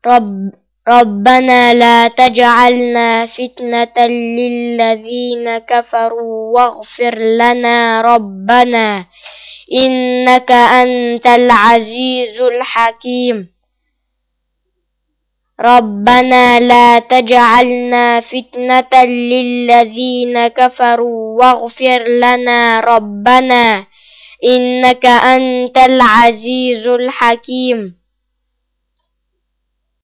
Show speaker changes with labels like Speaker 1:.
Speaker 1: ربنا لا تجعلنا فتنة للذين كفروا واغفر لنا ربنا إنك أنت العزيز الحكيم. ربنا لا تجعلنا فتنة للذين كفروا واغفر لنا ربنا إنك أنت العزيز الحكيم.